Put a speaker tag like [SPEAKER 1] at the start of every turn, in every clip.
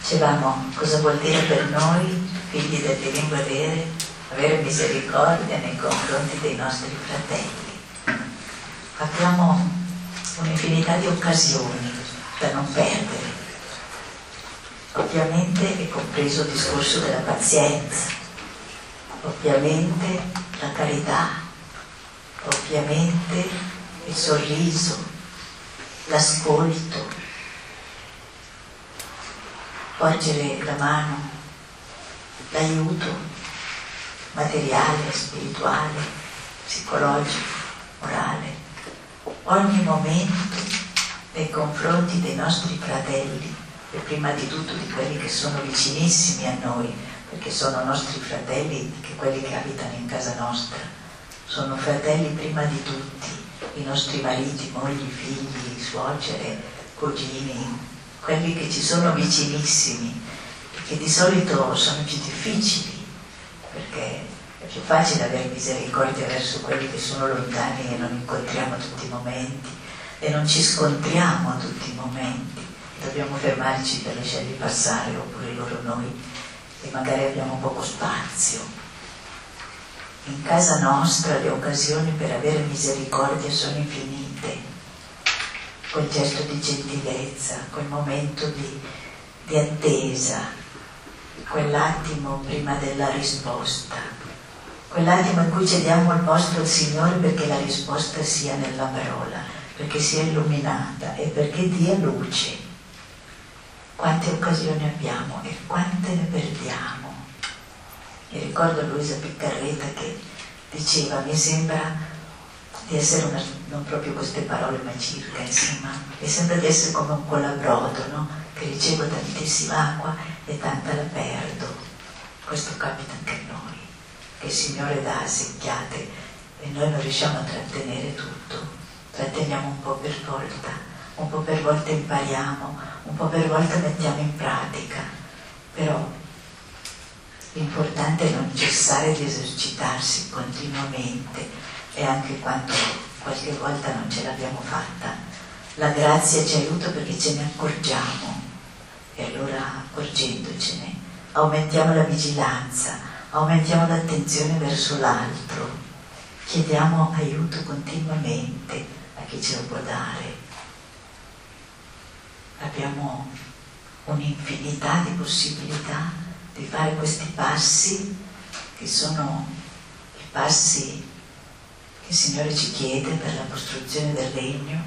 [SPEAKER 1] Dicevamo, cosa vuol dire per noi, figli delle lingue vere, avere misericordia nei confronti dei nostri fratelli. Abbiamo un'infinità di occasioni da non perdere. Ovviamente è compreso il discorso della pazienza, ovviamente la carità, ovviamente il sorriso, l'ascolto, porgere la mano, l'aiuto materiale, spirituale, psicologico, morale, ogni momento nei confronti dei nostri fratelli e prima di tutto di quelli che sono vicinissimi a noi, perché sono nostri fratelli anche quelli che abitano in casa nostra, sono fratelli prima di tutti, i nostri mariti, mogli, figli, suocere, cugini, quelli che ci sono vicinissimi e che di solito sono più difficili, perché è più facile avere misericordia verso quelli che sono lontani e non incontriamo a tutti i momenti e non ci scontriamo a tutti i momenti, dobbiamo fermarci per lasciarli passare, oppure loro noi, e magari abbiamo poco spazio. In casa nostra le occasioni per avere misericordia sono infinite, quel gesto di gentilezza, quel momento di attesa, quell'attimo prima della risposta, quell'attimo in cui cediamo il posto al Signore perché la risposta sia nella parola, perché sia illuminata e perché dia luce. Quante occasioni abbiamo e quante ne perdiamo. Mi ricordo Luisa Piccarreta che diceva, mi sembra di essere non proprio queste parole ma circa, insomma, mi sembra di essere come un colabrodo, no? Che ricevo tantissima acqua e tanta la perdo. Questo capita anche a noi, che il Signore dà a secchiate e noi non riusciamo a trattenere tutto, tratteniamo un po' per volta, un po' per volta impariamo, un po' per volta mettiamo in pratica, però l'importante è non cessare di esercitarsi continuamente e anche quando qualche volta non ce l'abbiamo fatta. La grazia ci aiuta perché ce ne accorgiamo e allora accorgendocene aumentiamo la vigilanza, aumentiamo l'attenzione verso l'altro, chiediamo aiuto continuamente a chi ce lo può dare. Abbiamo un'infinità di possibilità di fare questi passi che sono i passi che il Signore ci chiede per la costruzione del regno,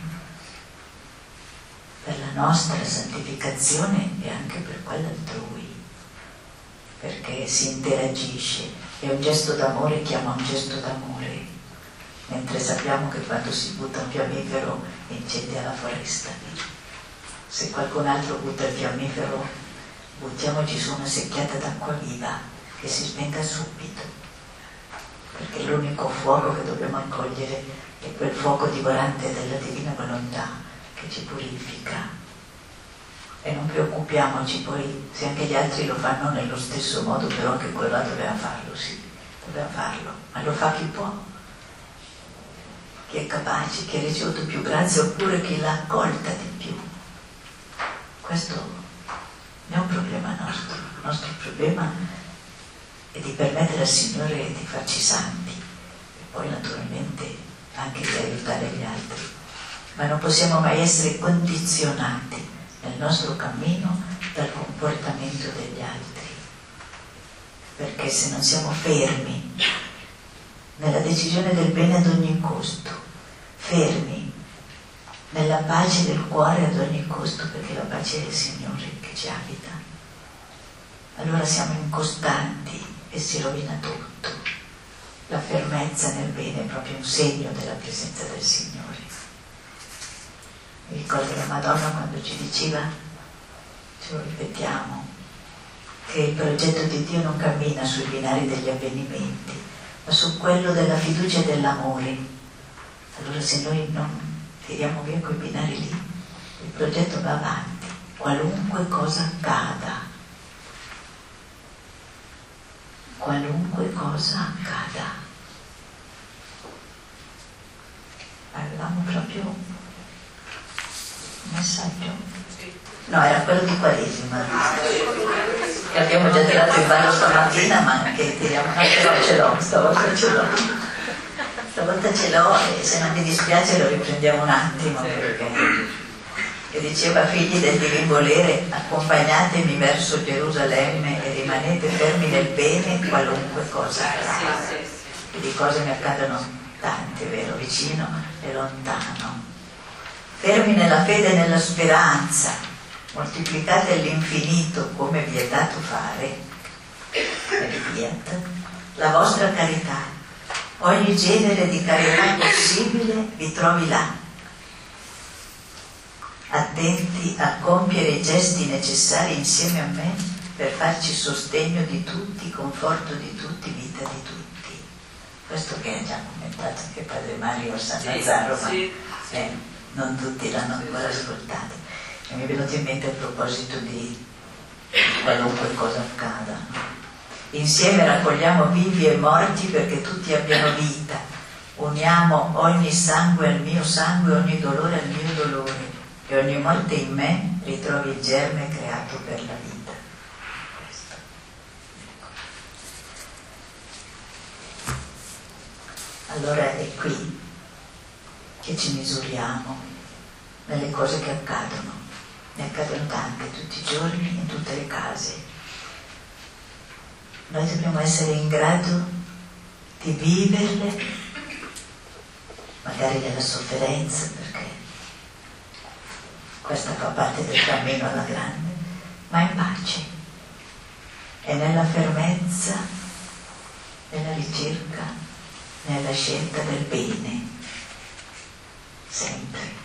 [SPEAKER 1] per la nostra santificazione e anche per quella altrui, perché si interagisce, e un gesto d'amore chiama un gesto d'amore, mentre sappiamo che quando si butta un fiammifero incendia la foresta. Se qualcun altro butta il fiammifero, buttiamoci su una secchiata d'acqua viva che si spenga subito, perché l'unico fuoco che dobbiamo accogliere è quel fuoco divorante della divina volontà che ci purifica. E non preoccupiamoci poi se anche gli altri lo fanno nello stesso modo, però anche quello doveva farlo, sì, doveva farlo, ma lo fa chi può, chi è capace, chi ha ricevuto più grazia oppure chi l'ha accolta di più. Questo non è un problema nostro, il nostro problema è di permettere al Signore di farci santi e poi naturalmente anche di aiutare gli altri, ma non possiamo mai essere condizionati nel nostro cammino dal comportamento degli altri, perché se non siamo fermi nella decisione del bene ad ogni costo, fermi nella pace del cuore ad ogni costo, perché la pace è il Signore che ci abita, allora siamo incostanti e si rovina tutto. La fermezza nel bene è proprio un segno della presenza del Signore. Mi ricordo la Madonna quando ci diceva, ce lo ripetiamo, che il progetto di Dio non cammina sui binari degli avvenimenti, ma su quello della fiducia e dell'amore. Allora se noi non tiriamo via quei binari lì, il progetto va avanti, qualunque cosa accada. Qualunque cosa accada. Avevamo proprio un messaggio. No, era quello di Quaresima, che abbiamo già tirato in ballo stamattina, ma anche tiriamo, no, stavolta ce l'ho e se non mi dispiace lo riprendiamo un attimo, perché che diceva: figli del divin volere, accompagnatemi verso Gerusalemme e rimanete fermi nel bene qualunque cosa accada. E di cose ne accadono tante, vero? Vicino e lontano. Fermi nella fede e nella speranza, moltiplicate all'infinito come vi è dato fare, la vostra carità. Ogni genere di carità possibile vi trovi là, attenti a compiere i gesti necessari insieme a me per farci sostegno di tutti, conforto di tutti, vita di tutti. Questo che ha già commentato anche Padre Mario Sannazzaro, ma non tutti l'hanno ancora ascoltato. E mi è venuto in mente a proposito di qualunque cosa accada. Insieme raccogliamo vivi e morti perché tutti abbiano vita. Uniamo ogni sangue al mio sangue, ogni dolore al mio dolore. E ogni morte in me ritrovi il germe creato per la vita. Questo. Allora è qui che ci misuriamo nelle cose che accadono. Ne accadono tante tutti i giorni, in tutte le case. Noi dobbiamo essere in grado di viverle, magari nella sofferenza, perché questa fa parte del cammino alla grande, ma in pace e nella fermezza, nella ricerca, nella scelta del bene, sempre.